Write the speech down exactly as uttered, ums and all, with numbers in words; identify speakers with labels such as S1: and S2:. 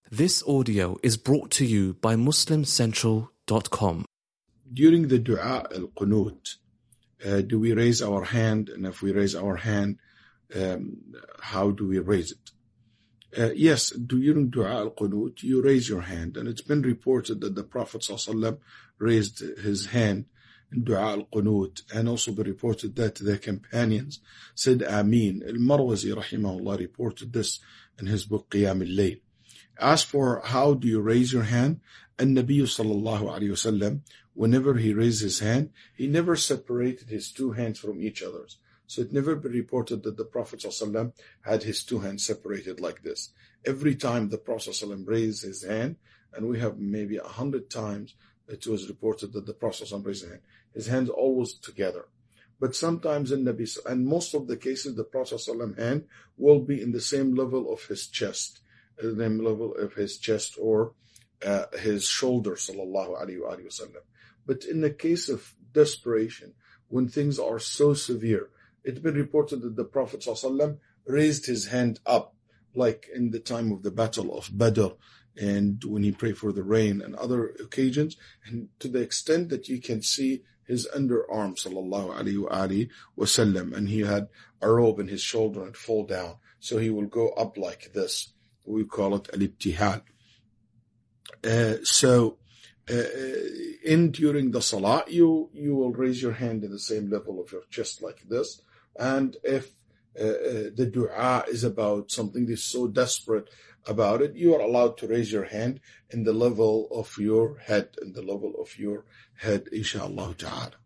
S1: This audio is brought to you by Muslim Central dot com.
S2: During the dua al-qunut, uh, do we raise our hand? And if we raise our hand, um, how do we raise it? Uh, yes, during dua al-qunut, you raise your hand. And it's been reported that the Prophet ﷺ raised his hand in dua al-qunut, and also been reported that the companions said Ameen. Al-Marwazi rahimahullah reported this in his book Qiyam al-Layl. As for how do you raise your hand, An-Nabi sallallahu alayhi wasallam, whenever he raised his hand, he never separated his two hands from each other. So it never been reported that the Prophet ﷺ had his two hands separated like this. Every time the Prophet ﷺ raised his hand, and we have maybe a hundred times it was reported that the Prophet ﷺ raised his hand, his hands always together. But sometimes in Nabi, and most of the cases, the Prophet ﷺ hand will be in the same level of his chest, the same level of his chest or uh, his shoulder, sallallahu alayhi wa sallam. But in the case of desperation, when things are so severe, it's been reported that the Prophet ﷺ raised his hand up, like in the time of the Battle of Badr, and when he prayed for the rain and other occasions, and to the extent that you can see his underarm, sallallahu alayhi wa sallam, and he had a robe in his shoulder and fall down, so he will go up like this. We call it al-ibtihal. Uh, so, uh, in during the salah, you you will raise your hand in the same level of your chest like this. And if uh, uh, the dua is about something that's so desperate about it, you are allowed to raise your hand in the level of your head, in the level of your head, inshallah ta'ala.